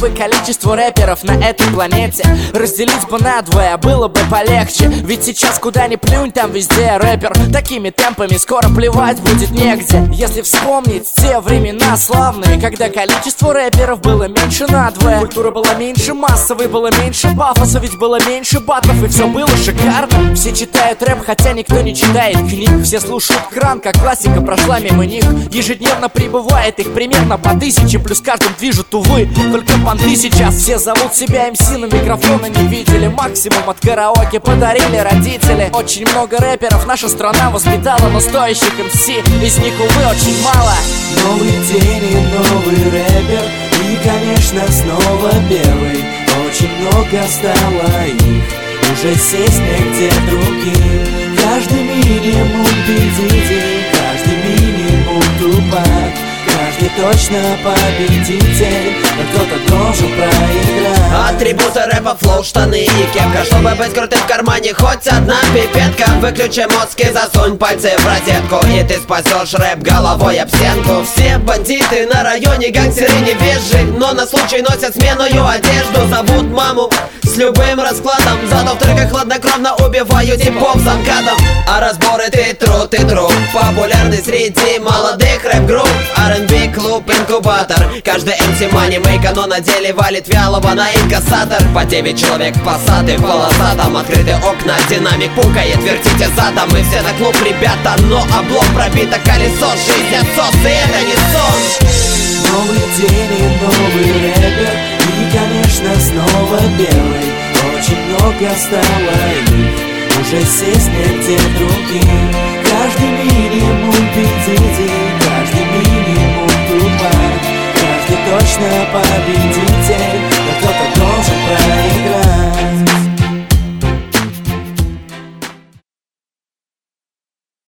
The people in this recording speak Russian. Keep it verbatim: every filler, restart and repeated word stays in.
бы количество рэперов на этой планете разделить бы надвое, было бы полегче. Ведь сейчас куда ни плюнь, там везде рэпер. Такими темпами скоро плевать будет негде. Если вспомнить те времена славные, когда количество рэперов было меньше надвое, культура была меньше массовой, было меньше пафоса, ведь было меньше батлов, и все было шикарно. Все читают рэп, хотя никто не читает книг. Все слушают кран, как классика прошла мимо них. Ежедневно прибывает их примерно по тысяче, плюс каждым движут, увы, только понты сейчас. Все зовут себя эм си, но микрофона не видели. Максимум от караоке подарили родители. Очень много рэперов наша страна воспитала, но стоящих эм си из них, увы, очень мало. Новый день и новый рэпер, и, конечно, снова белый. Очень много стало их, уже сесть негде другим. Каждый минимум победитель, каждый минимум тупак, каждый точно победитель, но кто-то должен проиграть. Атрибуты рэпа, флоу, штаны и кепка. Чтобы быть крутым, в кармане хоть одна пипетка. Выключи мозг и засунь пальцы в розетку, и ты спасешь рэп головой об стенку. Все бандиты на районе, гангстеры невежи, но на случай носят сменную одежду. Зовут маму с любым раскладом, зато в треках хладнокровно убиваю типов замкадом. А разборы ты тру, ты труп, популярный среди молодых рэп-групп. ар энд би клуб, инкубатор. Каждый эм си манимейка, но на деле валит вялого на инкассатор. По девять человек в пассаты, в полосатом. Открыты окна, динамик пукает, вертите задом. Мы все на клуб, ребята, но облом пробито колесо. Жизнь отсос, и это не сон. Новый день и новый рэпер, и, конечно, снова белый. Очень много стало их, уже сесть негде другим. Каждый минимум победитель, каждый минимум тупак, каждый точно победитель,